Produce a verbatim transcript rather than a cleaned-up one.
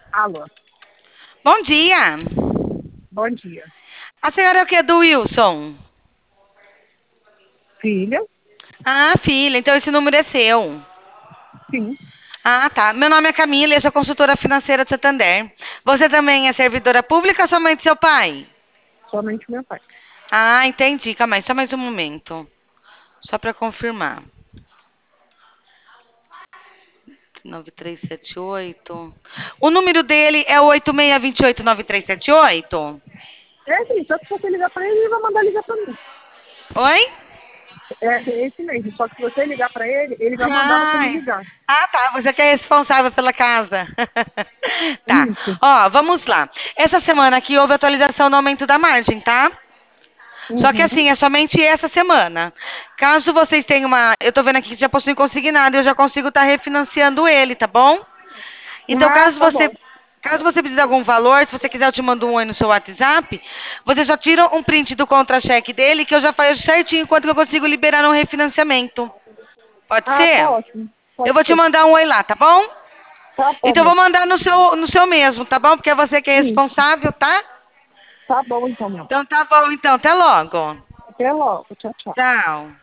Alô, Bom dia. bom dia. A senhora é o que do Wilson? Filha? Ah, filha, então esse número é seu. Sim, Ah, tá. Meu nome é Camila e eu sou consultora financeira de Santander. Você também é servidora pública ou somente seu pai? somente meu pai. Ah, entendi. Calma aí, só mais um momento. Só para confirmar. nove três sete oito. O número dele é o oito seis dois oito nove três sete oito? É sim, só que se você ligar pra ele, ele vai mandar ligar pra mim. Oi? É esse mesmo, só que se você ligar pra ele, ele vai mandar você me Ai. ligar. Ah, tá. Você que é responsável pela casa. Tá. Isso. Ó, vamos lá. Essa semana aqui houve atualização no aumento da margem, tá? Só que Uhum. assim, é somente essa semana. Caso vocês tenham uma. Eu tô vendo aqui que já possui consignado, eu já consigo estar refinanciando ele, tá bom? Então, Ah, caso tá você. bom. Caso você precise de algum valor, se você quiser, eu te mando um oi no seu WhatsApp. Você só tira um print do contra-cheque dele, que eu já faço certinho quanto que eu consigo liberar no refinanciamento. Pode Ah, tá ser? ótimo. Eu Pode vou te ser. mandar um oi lá, tá bom? Tá Então, eu bom. vou mandar no seu, no seu mesmo, tá bom? Porque é você que é Isso. responsável, tá? Tá bom então, meu. Então, tá bom, então. Até logo. Até logo. Tchau, tchau. Tchau.